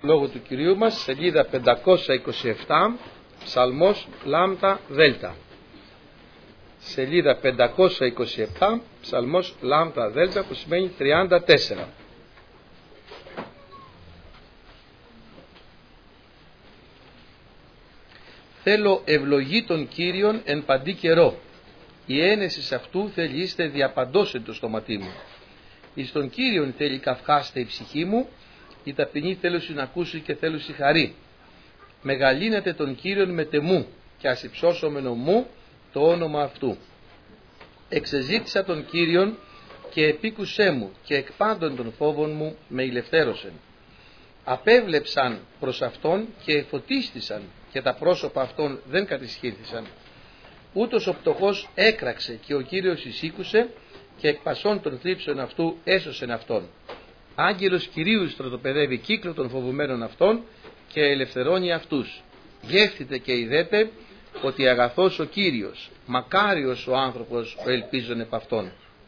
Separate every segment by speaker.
Speaker 1: Λόγο του Κυρίου μας, σελίδα 527, ψαλμός λάμδα δέλτα. Σελίδα 527, ψαλμός λάμδα δέλτα, που σημαίνει 34. Θέλω ευλογή των Κύριων εν παντή καιρό. Η ένεση αυτού θέλει είστε διαπαντός εν το στόματί μου. Εις τον Κύριον θέλει καυχάστε η ψυχή μου, η ταπεινή θέλωση να ακούσει και θέλωση χαρή. Μεγαλύνετε τον Κύριον με τεμού και ας υψώσομεν ομού το όνομα αυτού. Εξεζήτησα τον Κύριον και επίκουσέ μου και εκ πάντων των φόβων μου με ηλευθέρωσεν. Απέβλεψαν προς αυτόν και εφωτίστησαν και τα πρόσωπα αυτών δεν κατησχύθησαν. Ούτως ο πτωχός έκραξε και ο Κύριος εισήκουσε και εκ πασών των θλίψεων αυτού έσωσεν αυτόν. Άγγελος Κυρίου στρατοπεδεύει κύκλο των φοβουμένων αυτών και ελευθερώνει αυτούς. Γεύθητε και ειδέτε ότι αγαθός ο Κύριος, μακάριος ο άνθρωπος ο ελπίζων επ' αυτόν.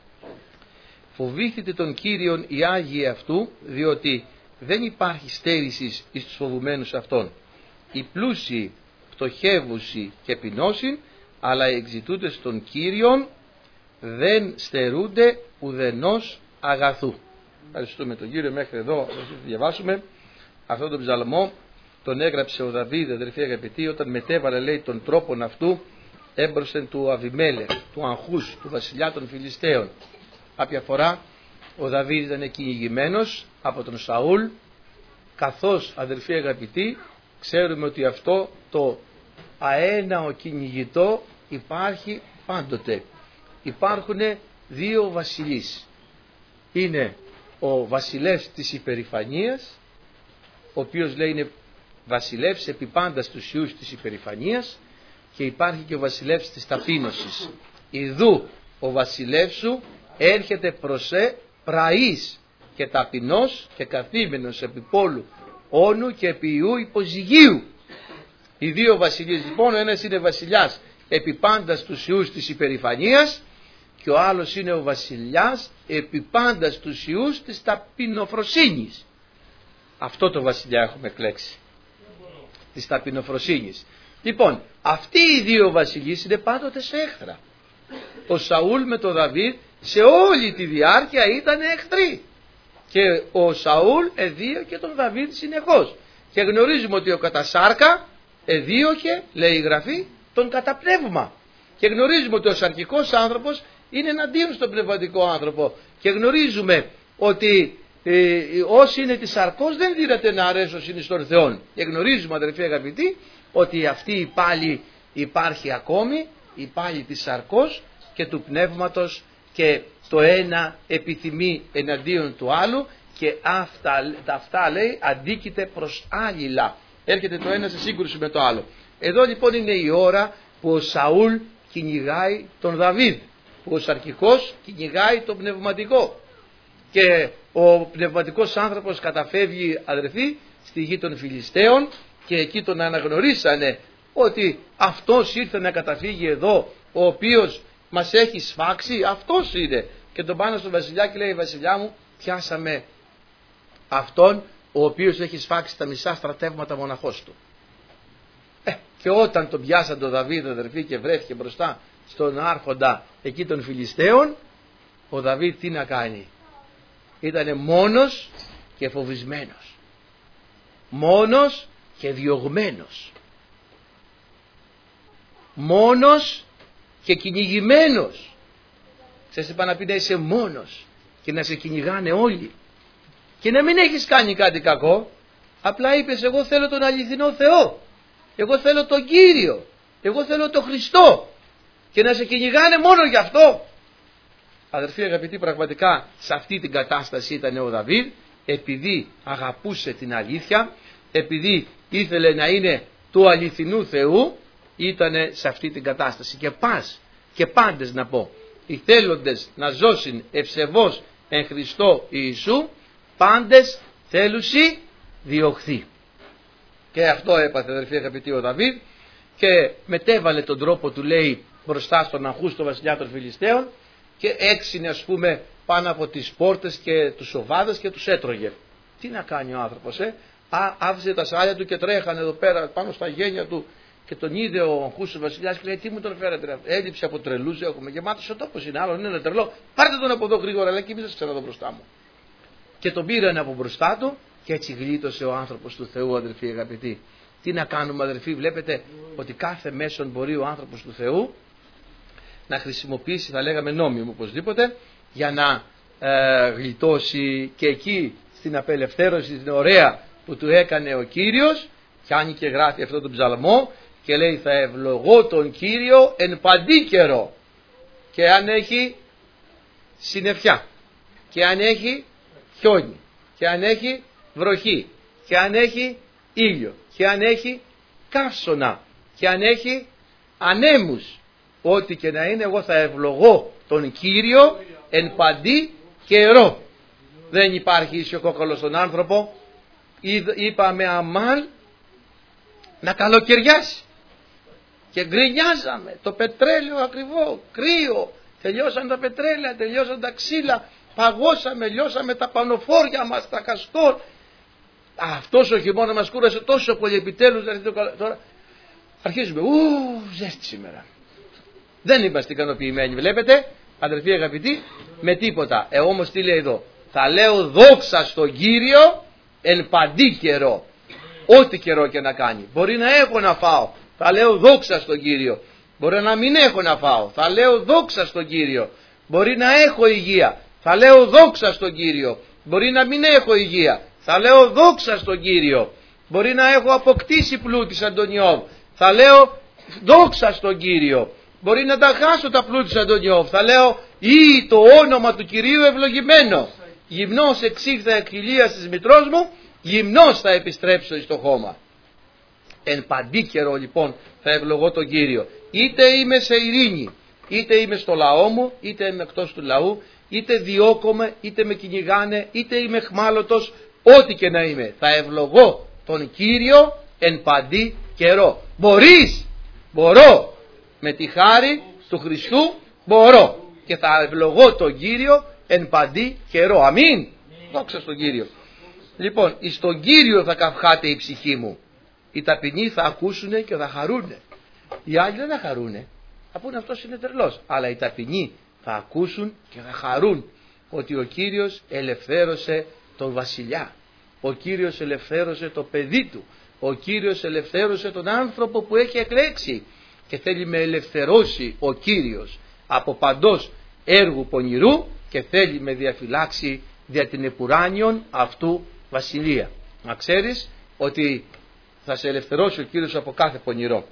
Speaker 1: Φοβήθητε τον Κύριον οι Άγιοι αυτού, διότι δεν υπάρχει στέρησης εις τους φοβουμένους αυτών. Οι πλούσιοι πτωχεύουσι και πεινώσιν, αλλά οι εξητούντες των Κύριων δεν στερούνται ουδενός αγαθού. Ευχαριστούμε τον Κύριο. Μέχρι εδώ θα διαβάσουμε αυτόν τον ψαλμό. Τον έγραψε ο Δαβίδ, αδερφοί αγαπητοί, όταν μετέβαλε, λέει, τον τρόπον αυτού έμπροσθεν του Αβιμέλεχ, του Αγχούς, του βασιλιά των Φιλιστέων. Κάποια φορά ο Δαβίδ ήταν κυνηγημένος από τον Σαούλ, καθώς, αδερφοί αγαπητοί, ξέρουμε ότι αυτό το αέναο κυνηγητό υπάρχει πάντοτε. Υπάρχουν δύο βασιλείς. Είναι ο βασιλεύς της υπερηφανίας, ο οποίος, λέει, είναι βασιλεύς επί πάντα στους ιούς της υπερηφανίας, και υπάρχει και ο βασιλεύς της ταπείνωσης. Ιδού ο βασιλεύς σου έρχεται προσέ πραής και ταπεινός και καθήμενος επί πόλου όνου και επί ιού υποζυγίου. Οι δύο βασιλείς, λοιπόν, ο ένας είναι βασιλιάς επί πάντα στους ιούς της υπερηφανίας και ο άλλος είναι ο βασιλιάς επί πάντα στους ιούς της ταπεινοφροσύνης. Αυτό το βασιλιά έχουμε εκλέξει, της ταπεινοφροσύνης. Λοιπόν, αυτοί οι δύο βασιλείς είναι πάντοτε σε έχθρα. Ο Σαούλ με τον Δαβίδ σε όλη τη διάρκεια ήταν εχθροί, και ο Σαούλ εδίωκε τον Δαβίδ συνεχώς, και γνωρίζουμε ότι ο κατασάρκα εδίωκε, λέει η Γραφή, τον καταπνεύμα, και γνωρίζουμε ότι ο σαρκικός άνθρωπος είναι εναντίον στον πνευματικό άνθρωπο, και γνωρίζουμε ότι όσοι είναι της σαρκός δεν δύναται να αρέσουν στον Θεόν, και γνωρίζουμε, αδερφοί αγαπητοί, ότι αυτή η πάλι υπάρχει ακόμη, η πάλι της σαρκός και του πνεύματος, και το ένα επιθυμεί εναντίον του άλλου, και αυτά λέει αντίκειται προς άλληλα. Έρχεται το ένα σε σύγκρουση με το άλλο. Εδώ λοιπόν είναι η ώρα που ο Σαούλ κυνηγάει τον Δαβίδ, που ο σαρκικός κυνηγάει τον πνευματικό, και ο πνευματικός άνθρωπος καταφεύγει, αδερφοί, στη γη των Φιλιστέων, και εκεί τον αναγνωρίσανε ότι αυτός ήρθε να καταφύγει εδώ, ο οποίος μας έχει σφάξει, αυτός είναι, και τον πάνε στον βασιλιά και λέει: βασιλιά μου, πιάσαμε αυτόν ο οποίος έχει σφάξει τα μισά στρατεύματα μοναχός του. Και όταν τον πιάσαν τον Δαβίδ, αδερφοί, και βρέθηκε μπροστά στον άρχοντα εκεί των Φιλιστέων, ο Δαβίδ τι να κάνει? Ήτανε μόνος και φοβισμένος, μόνος και διωγμένος, μόνος και κυνηγημένος. Ξέρεις τι πάει να πει να είσαι μόνος και να σε κυνηγάνε όλοι, και να μην έχεις κάνει κάτι κακό, απλά είπες: εγώ θέλω τον αληθινό Θεό, εγώ θέλω τον Κύριο, εγώ θέλω τον Χριστό, και να σε κυνηγάνε μόνο γι' αυτό. Αδερφοί αγαπητοί, πραγματικά σε αυτή την κατάσταση ήταν ο Δαβίδ, επειδή αγαπούσε την αλήθεια, επειδή ήθελε να είναι του αληθινού Θεού, ήταν σε αυτή την κατάσταση. Και πάντες να πω, οι θέλοντες να ζώσουν ευσεβώς εν Χριστώ Ιησού, πάντες θέλουσι διωχθεί. Και αυτό έπαθε, αδερφοί αγαπητοί, ο Δαβίδ, και μετέβαλε τον τρόπο του, λέει, μπροστά στον Αγχού, στο βασιλιά των Φιλιστέων, και έξινε, ας πούμε, πάνω από τις πόρτες και τους οβάδες και τους έτρωγε. Τι να κάνει ο άνθρωπος, άφησε τα σάλια του και τρέχανε εδώ πέρα πάνω στα γένια του και τον είδε ο Χούσος βασιλιάς και λέει: τι μου τον φέρατε? Έλλειψη από τρελούς έχουμε, γεμάτος ο τόπος είναι, άλλον είναι τρελό. Πάρτε τον από εδώ γρήγορα, αλλά και μην σας ξαναδώ μπροστά μου. Και τον πήραν από μπροστά του και έτσι γλίτωσε ο άνθρωπος του Θεού, αδελφοί αγαπητοί. Τι να κάνουμε, αδελφοί? Βλέπετε ότι κάθε μέσον μπορεί ο άνθρωπος του Θεού να χρησιμοποιήσει, θα λέγαμε νόμιμο οπωσδήποτε, για να γλιτώσει. Και εκεί στην απελευθέρωση την ωραία που του έκανε ο Κύριος, πιάνει και γράφει αυτό τον ψαλμό και λέει: θα ευλογώ τον Κύριο εν παντή καιρό, και αν έχει συννεφιά, και αν έχει χιόνι, και αν έχει βροχή, και αν έχει ήλιο, και αν έχει καύσωνα, και αν έχει ανέμους, ό,τι και να είναι, εγώ θα ευλογώ τον Κύριο εν παντή καιρό. Δεν υπάρχει ίσιο κόκκαλο στον άνθρωπο. Είπαμε αμάν να καλοκαιριάσει και γκρινιάζαμε το πετρέλαιο ακριβό, κρύο, τελειώσαν τα πετρέλαια, τελειώσαν τα ξύλα, παγώσαμε, λιώσαμε τα πανοφόρια μας, τα καστόρ. Αυτός ο χειμώνα μας κούρασε τόσο πολύ, επιτέλους τώρα αρχίζουμε, ζέστη σήμερα. Δεν είμαστε ικανοποιημένοι, βλέπετε, αδερφοί αγαπητοί, με τίποτα. Όμως τι λέει εδώ? Θα λέω δόξα στον Κύριο εν παντή καιρό. Ό,τι καιρό και να κάνει. Μπορεί να έχω να φάω, θα λέω δόξα στον Κύριο. Μπορεί να μην έχω να φάω, θα λέω δόξα στον Κύριο. Μπορεί να έχω υγεία, θα λέω δόξα στον Κύριο. Μπορεί να μην έχω υγεία, θα λέω δόξα στον Κύριο. Μπορεί να έχω αποκτήσει πλούτη σαν τον Ιώβ, θα λέω δόξα στον Κύριο. Μπορεί να τα χάσω τα πλούτη σαν τον Ιώβ, θα λέω ή το όνομα του Κυρίου ευλογημένο. Γυμνός εξήλθα εκ χιλίας της μητρός μου, γυμνός θα επιστρέψω εις το χώμα. Εν παντή καιρό λοιπόν θα ευλογώ τον Κύριο. Είτε είμαι σε ειρήνη, είτε είμαι στο λαό μου, είτε είμαι εκτός του λαού, είτε διώκομαι, είτε με κυνηγάνε, είτε είμαι εχμάλωτος, ό,τι και να είμαι, θα ευλογώ τον Κύριο εν παντή καιρό. Μπορώ, με τη χάρη του Χριστού μπορώ, και θα ευλογώ τον Κύριο εν παντή καιρό. Αμήν. Δόξα στον Κύριο. Λοιπόν, εις τον Κύριο θα καυχάται η ψυχή μου. Οι ταπεινοί θα ακούσουν και θα χαρούνε. Οι άλλοι δεν θα χαρούνε, θα πούνε αυτός είναι τρελός. Αλλά οι ταπεινοί θα ακούσουν και θα χαρούν ότι ο Κύριος ελευθέρωσε τον βασιλιά. Ο Κύριος ελευθέρωσε το παιδί του. Ο Κύριος ελευθέρωσε τον άνθρωπο που έχει εκλέξει. Και θέλει με ελευθερώσει ο Κύριος από παντός έργου πονηρού και θέλει με διαφυλάξει δια την επουράνιον αυτού βασιλεία. Να ξέρεις ότι θα σε ελευθερώσει ο Κύριος από κάθε πονηρό.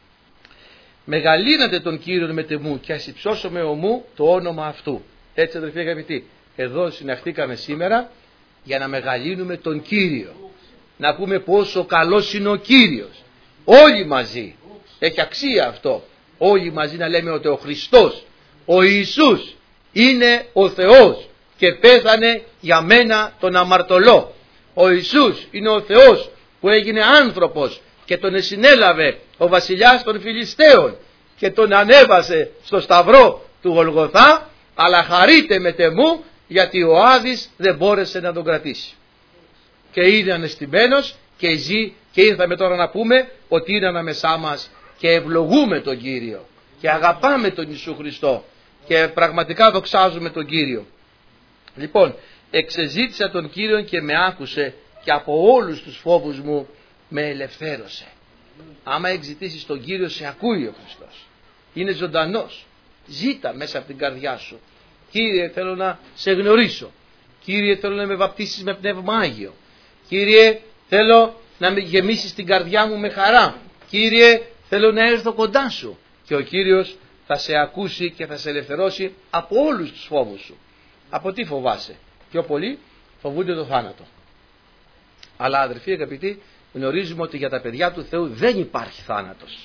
Speaker 1: Μεγαλύνατε τον Κύριον με τεμού και ας υψώσουμε ομού το όνομα αυτού. Έτσι, αδελφοί αγαπητοί, εδώ συναχθήκαμε σήμερα για να μεγαλύνουμε τον Κύριο. Να πούμε πόσο καλός είναι ο Κύριος. Όλοι μαζί. Έχει αξία αυτό. Όλοι μαζί να λέμε ότι ο Χριστός, ο Ιησούς είναι ο Θεός και πέθανε για μένα τον αμαρτωλό. Ο Ιησούς είναι ο Θεός που έγινε άνθρωπος και τον εσυνέλαβε ο βασιλιάς των Φιλιστέων και τον ανέβασε στο σταυρό του Γολγοθά, αλλά χαρείτε με τεμού γιατί ο Άδης δεν μπόρεσε να τον κρατήσει. Και είναι αναισθημένος και ζει, και ήρθαμε τώρα να πούμε ότι είναι ανάμεσά μας και ευλογούμε τον Κύριο και αγαπάμε τον Ιησού Χριστό και πραγματικά δοξάζουμε τον Κύριο. Λοιπόν, εξεζήτησα τον Κύριο και με άκουσε και από όλους τους φόβους μου με ελευθέρωσε. Άμα εξητήσεις τον Κύριο, σε ακούει ο Χριστός. Είναι ζωντανός. Ζήτα μέσα από την καρδιά σου. Κύριε, θέλω να σε γνωρίσω. Κύριε, θέλω να με βαπτίσεις με πνεύμα Άγιο. Κύριε, θέλω να με γεμίσεις την καρδιά μου με χαρά. Κύριε, θέλω να έρθω κοντά σου. Και ο Κύριος θα σε ακούσει και θα σε ελευθερώσει από όλους τους φόβους σου. Από τι φοβάσαι? Πιο πολύ φοβούνται το θάνατο. Αλλά αδερφοί αγαπητοί, γνωρίζουμε ότι για τα παιδιά του Θεού δεν υπάρχει θάνατος.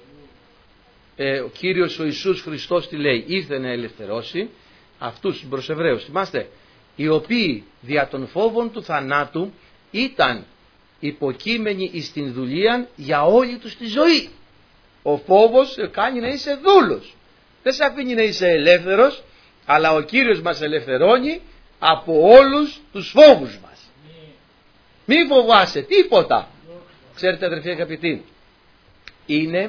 Speaker 1: Ο Κύριος ο Ιησούς Χριστός τι λέει? Ήρθε να ελευθερώσει αυτούς τους προς Εβραίους. Θυμάστε, οι οποίοι δια των φόβων του θανάτου ήταν υποκείμενοι εις την δουλεία για όλη τους τη ζωή. Ο φόβος κάνει να είσαι δούλος. Δεν σε αφήνει να είσαι ελεύθερος, αλλά ο Κύριος μας ελευθερώνει από όλους τους φόβους μας. Μη φοβάσαι τίποτα. Ξέρετε αδερφοί αγαπητοί, είναι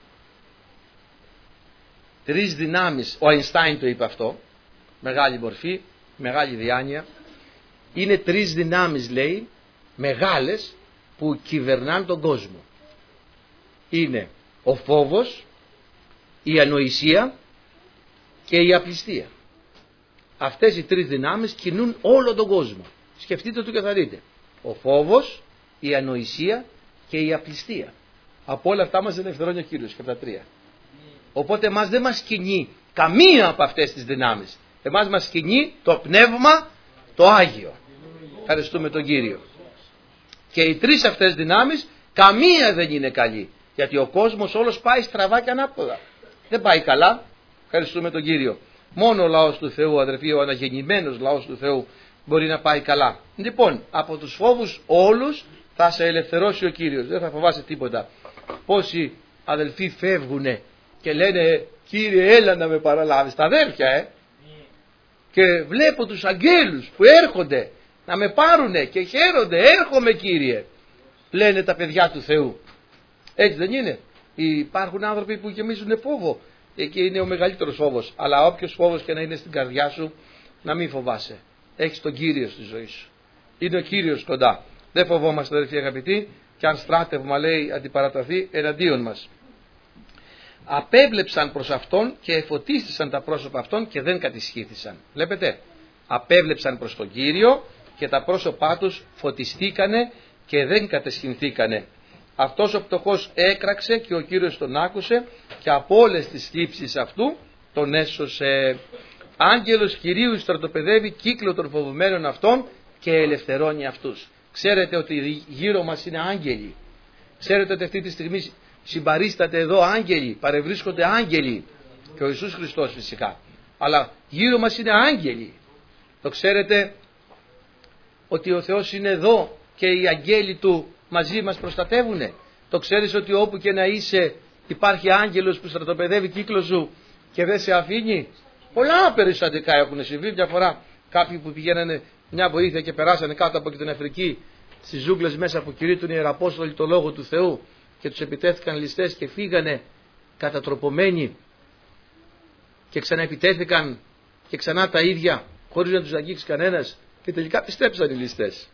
Speaker 1: τρεις δυνάμεις. Ο Αϊνστάιν το είπε αυτό, μεγάλη μορφή, μεγάλη διάνοια. Είναι τρεις δυνάμεις, λέει, μεγάλες, που κυβερνάνε τον κόσμο. Είναι ο φόβος, η ανοησία και η απληστία. Αυτές οι τρεις δυνάμεις κινούν όλο τον κόσμο. Σκεφτείτε το και θα δείτε. Ο φόβος, η ανοησία και η απληστία. Από όλα αυτά μας ελευθερώνει ο Κύριος και από τα τρία. Οπότε εμάς δεν μας κινεί καμία από αυτές τις δυνάμεις. Εμάς μας κινεί το πνεύμα το Άγιο. Ευχαριστούμε τον Κύριο. Και οι τρεις αυτές δυνάμεις καμία δεν είναι καλή. Γιατί ο κόσμος όλος πάει στραβά και ανάποδα. Δεν πάει καλά. Ευχαριστούμε τον Κύριο. Μόνο ο λαός του Θεού, αδερφοί, ο αναγεννημένος λαός του Θεού μπορεί να πάει καλά. Λοιπόν, από τους φόβους όλους θα σε ελευθερώσει ο Κύριος. Δεν θα φοβάσαι τίποτα. Πόσοι αδελφοί φεύγουνε και λένε, Κύριε, έλα να με παραλάβεις. Τα αδέρφια, Και βλέπω τους αγγέλους που έρχονται να με πάρουνε και χαίρονται. Έρχομαι, Κύριε. Λένε τα παιδιά του Θεού. Έτσι δεν είναι? Υπάρχουν άνθρωποι που γεμίζουν φόβο. Εκεί είναι ο μεγαλύτερος φόβος. Αλλά όποιος φόβος και να είναι στην καρδιά σου, να μην φοβάσαι. Έχεις τον Κύριο στη ζωή σου. Είναι ο Κύριος κοντά. Δεν φοβόμαστε, αδελφοί αγαπητοί, και αν στράτευμα, λέει, αντιπαραταθεί εναντίον μας. Απέβλεψαν προς αυτόν και εφωτίστησαν τα πρόσωπα αυτών και δεν κατησχύθησαν. Βλέπετε, απέβλεψαν προς τον Κύριο και τα πρόσωπά τους φωτιστήκανε και δεν κατεσχυνθήκανε. Αυτός ο πτωχός έκραξε και ο Κύριος τον άκουσε και από όλες τις θλίψεις αυτού τον έσωσε. Άγγελος Κυρίου στρατοπεδεύει κύκλο των φοβουμένων αυτών και ελευθερώνει αυτούς. Ξέρετε ότι γύρω μας είναι άγγελοι. Ξέρετε ότι αυτή τη στιγμή συμπαρίσταται εδώ άγγελοι, παρευρίσκονται άγγελοι. Και ο Ιησούς Χριστός φυσικά. Αλλά γύρω μας είναι άγγελοι. Το ξέρετε ότι ο Θεός είναι εδώ και οι αγγέλοι Του μαζί μας προστατεύουνε. Το ξέρεις ότι όπου και να είσαι υπάρχει άγγελος που στρατοπεδεύει κύκλο σου και δεν σε αφήνει? Πολλά περιστατικά έχουν συμβεί. Μια φορά κάποιοι που πηγαίνανε μια βοήθεια και περάσανε κάτω από την Αφρική, στις ζούγκλες μέσα που κηρύττουν οι Ιεραπόστολοι το Λόγο του Θεού, και τους επιτέθηκαν ληστές και φύγανε κατατροπωμένοι και ξαναεπιτέθηκαν και ξανά τα ίδια χωρίς να τους αγγίξει κανένας, και τελικά πιστέψαν οι ληστές.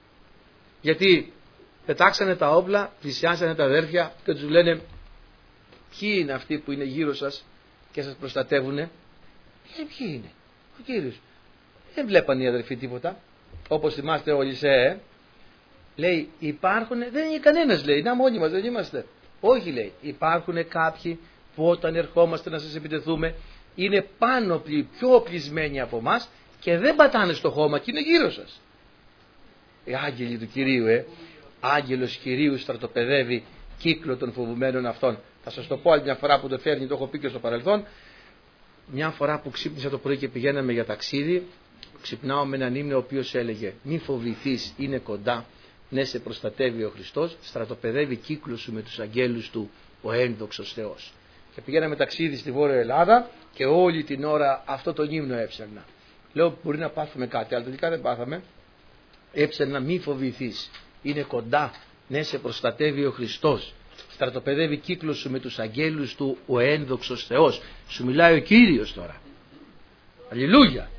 Speaker 1: Γιατί πετάξανε τα όπλα, πλησιάσανε τα αδέρφια και τους λένε, ποιοι είναι αυτοί που είναι γύρω σας και σας προστατεύουνε? Ποιοι είναι? Ο Κύριος. Δεν βλέπαν οι αδερφοί τίποτα. Όπως θυμάστε ο Ελισέ, λέει, υπάρχουν, δεν είναι κανένας, λέει, να μόνοι μας δεν είμαστε. Όχι, λέει, υπάρχουν κάποιοι που όταν ερχόμαστε να σας επιτεθούμε είναι πάνω πιο οπλισμένοι από εμάς και δεν πατάνε στο χώμα και είναι γύρω σας. Οι άγγελοι του Κυρίου, Άγγελος Κυρίου στρατοπεδεύει κύκλο των φοβουμένων αυτών. Θα σας το πω άλλη μια φορά που το φέρνει, το έχω πει και στο παρελθόν. Μια φορά που ξύπνησα το πρωί και πηγαίναμε για ταξίδι, ξυπνάω με έναν ύμνο ο οποίος έλεγε, μη φοβηθείς, είναι κοντά, ναι, σε προστατεύει ο Χριστός, στρατοπεδεύει κύκλο σου με τους αγγέλους Του ο ένδοξος Θεός. Και πηγαίναμε ταξίδι στη Βόρεια Ελλάδα και όλη την ώρα αυτό το ύμνο έψαχνα. Λέω, μπορεί να πάθουμε κάτι, αλλά τελικά δεν πάθαμε. Έψαχνα, μη φοβηθείς, είναι κοντά, ναι, σε προστατεύει ο Χριστός, στρατοπεδεύει κύκλο σου με τους αγγέλους Του ο ένδοξος Θεός. Σου μιλάει ο Κύριος τώρα. Αλληλούια.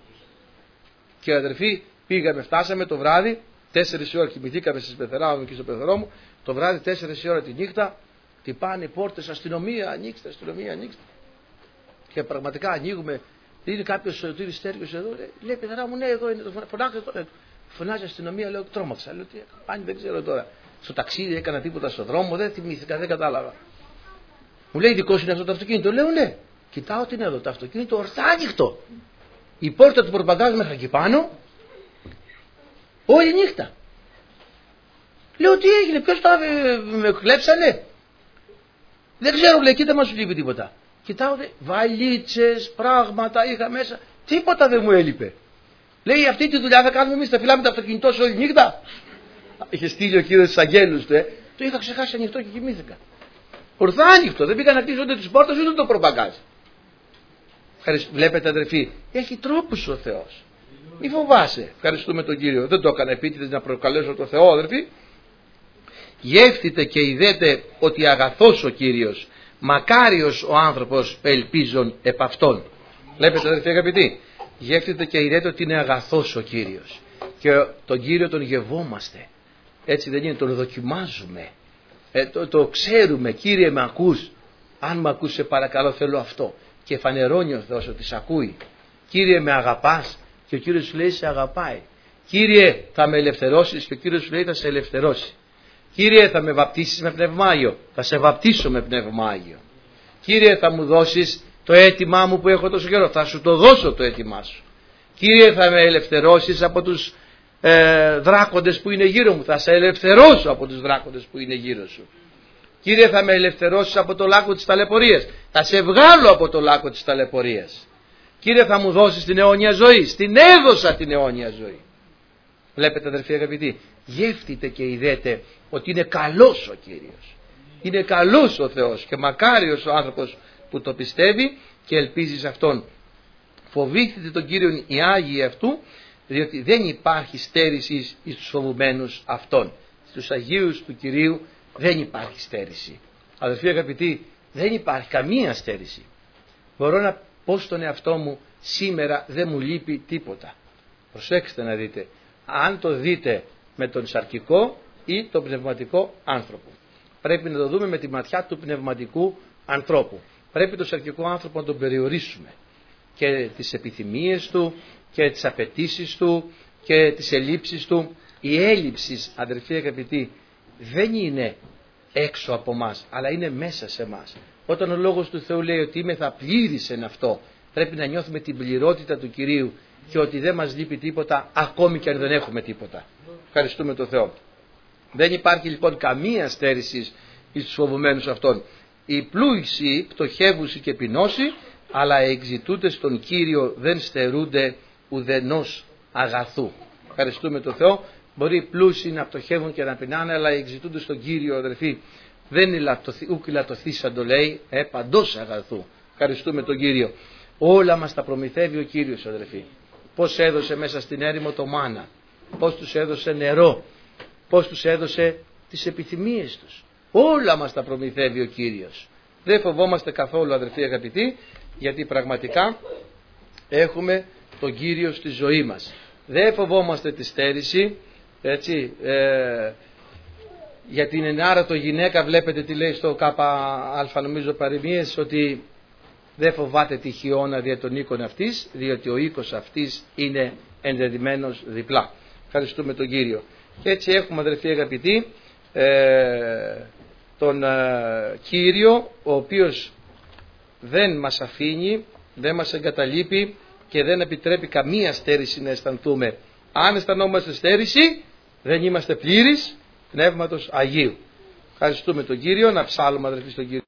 Speaker 1: Και αδερφοί, πήγαμε, φτάσαμε το βράδυ, 4 η ώρα κοιμηθήκαμε στις Πεθερά μου και στο Πεθερό μου. Το βράδυ 4 η ώρα τη νύχτα χτυπάνε οι πόρτες, αστυνομία, ανοίξτε, αστυνομία, ανοίξτε. Και πραγματικά ανοίγουμε. Είναι κάποιος Σωτήρης Στέργιος εδώ, λέει, Πεθερά μου, ναι, εδώ είναι, φωνάξτε τώρα. Φωνάζει αστυνομία, λέω, τρόμαξα. Λέω, τι κάνει, δεν ξέρω τώρα. Στο ταξίδι έκανα τίποτα στον δρόμο, δεν θυμήθηκα, δεν κατάλαβα. Μου λέει, δικό σου είναι αυτό το αυτοκίνητο? Λέω, ναι. Κοιτάω τι είναι εδώ το αυτοκίνητο, ορθά ανοιχτό. Η πόρτα του προπαντάζ μέχρι εκεί πάνω, όλη νύχτα. Λέω, τι έγινε, ποιος με κλέψανε? Δεν ξέρω, λέει, κοίτα, μας σου λείπει τίποτα. Κοιτάω, βαλίτσες, πράγματα είχα μέσα, τίποτα δεν μου έλειπε. Λέει, αυτή τη δουλειά θα κάνουμε εμείς, θα φυλάμε το αυτοκίνητό σου όλη νύχτα? Είχε στείλει ο Κύριος τους αγγέλους Του, το είχα ξεχάσει ανοιχτό και κοιμήθηκα. Ορθά ανοιχτό, δεν πήγα να κλείσω ούτε τις πόρτες ούτε το προπαγκάζ. Βλέπετε αδερφοί, έχει τρόπους ο Θεός. Μη φοβάσαι. Ευχαριστούμε τον Κύριο. Δεν το έκανα επίτηδες να προκαλέσω το Θεό, αδερφοί. Γεύτητε και ειδέτε ότι αγαθός ο Κύριος, μακάριος ο άνθρωπος ελπίζων επ' αυτόν. Βλέπετε, αδερφοί αγαπητοί, γεύτητε και ειδέτε ότι είναι αγαθός ο Κύριος. Και τον Κύριο τον γευόμαστε. Έτσι δεν είναι, τον δοκιμάζουμε. Το ξέρουμε. Κύριε, με ακούς? Αν με ακούς, σε παρακαλώ, θέλω αυτό. Και φανερώνει ο Θεός ότι σε ακούει. Κύριε, με αγαπάς? Και ο Κύριος σου λέει, σε αγαπάει. Κύριε, θα με ελευθερώσεις? Και ο Κύριος σου λέει, θα σε ελευθερώσει. Κύριε, θα με βαπτίσεις με Πνεύμα Άγιο? Θα σε βαπτίσω με Πνεύμα Άγιο. Κύριε, θα μου δώσεις το αίτημά μου που έχω τόσο καιρό? Θα σου το δώσω το αίτημά σου. Κύριε, θα με ελευθερώσεις από τους δράκοντες που είναι γύρω μου? Θα σε ελευθερώσω από τους δράκοντες που είναι γύρω σου. Κύριε, θα με ελευθερώσεις από το λάκκο της ταλαιπωρίας? Θα σε βγάλω από το λάκκο της ταλαιπωρίας. Κύριε, θα μου δώσεις την αιώνια ζωή? Στην έδωσα την αιώνια ζωή. Βλέπετε, αδερφοί αγαπητοί, γεύτητε και ειδέτε ότι είναι καλός ο Κύριος. Είναι καλός ο Θεός και μακάριος ο άνθρωπος που το πιστεύει και ελπίζει σε Αυτόν. Φοβήθητε τον Κύριον οι Άγιοι αυτού, διότι δεν υπάρχει στέρηση στους φοβουμένους Αυτόν. Στους Αγίους του Κυρίου δεν υπάρχει στέρηση. Αδελφοί αγαπητοί, δεν υπάρχει καμία στέρηση. Μπορώ να πω στον εαυτό μου, σήμερα δεν μου λείπει τίποτα. Προσέξτε να δείτε. Αν το δείτε με τον σαρκικό ή τον πνευματικό άνθρωπο. Πρέπει να το δούμε με τη ματιά του πνευματικού ανθρώπου. Πρέπει τον σαρκικό άνθρωπο να τον περιορίσουμε. Και τις επιθυμίες του και τις απαιτήσεις του και τις ελλείψεις του. Η έλλειψη, αδερφοί αγαπητοί, δεν είναι έξω από μας, αλλά είναι μέσα σε μας. Όταν ο Λόγος του Θεού λέει ότι είμαι θα πλήρης εν αυτό, πρέπει να νιώθουμε την πληρότητα του Κυρίου και ότι δεν μας λείπει τίποτα, ακόμη και αν δεν έχουμε τίποτα. Ευχαριστούμε τον Θεό. Δεν υπάρχει λοιπόν καμία στέρηση στους φοβουμένους Αυτών. Οι πλούσιοι πτωχεύουσι και πεινώσι, αλλά εξητούνται στον Κύριο δεν στερούνται ουδενός αγαθού. Ευχαριστούμε τον Θεό. Μπορεί οι πλούσιοι να πτωχεύουν και να πεινάνε, αλλά εξητούνται στον Κύριο, αδερφοί. Δεν είναι ούκ λατωθήσαν, το λέει, παντός αγαθού. Ευχαριστούμε τον Κύριο. Όλα μας τα προμηθεύει ο Κύριος, αδερφοί. Πώς έδωσε μέσα στην έρημο το μάνα, πώς τους έδωσε νερό, πώς τους έδωσε τις επιθυμίες τους. Όλα μας τα προμηθεύει ο Κύριος. Δεν φοβόμαστε καθόλου, αδερφοί αγαπητοί, γιατί πραγματικά έχουμε τον Κύριο στη ζωή μας. Δεν φοβόμαστε τη στέρηση, έτσι, για την ενάρωτο γυναίκα βλέπετε τι λέει στο ΚΑ νομίζω παροιμίες, ότι δεν φοβάται τη χιώνα δια των οίκων αυτής, διότι ο οίκος αυτής είναι ενδεδειμένος διπλά. Ευχαριστούμε τον Κύριο. Και έτσι έχουμε, αδερφοί αγαπητοί, τον Κύριο, ο οποίος δεν μας αφήνει, δεν μας εγκαταλείπει και δεν επιτρέπει καμία στέρηση να αισθανθούμε. Αν αισθανόμαστε στέρηση, δεν είμαστε πλήρεις Πνεύματος Αγίου. Ευχαριστούμε τον Κύριο. Να ψάλουμε, αδερφοί, στον Κύριο.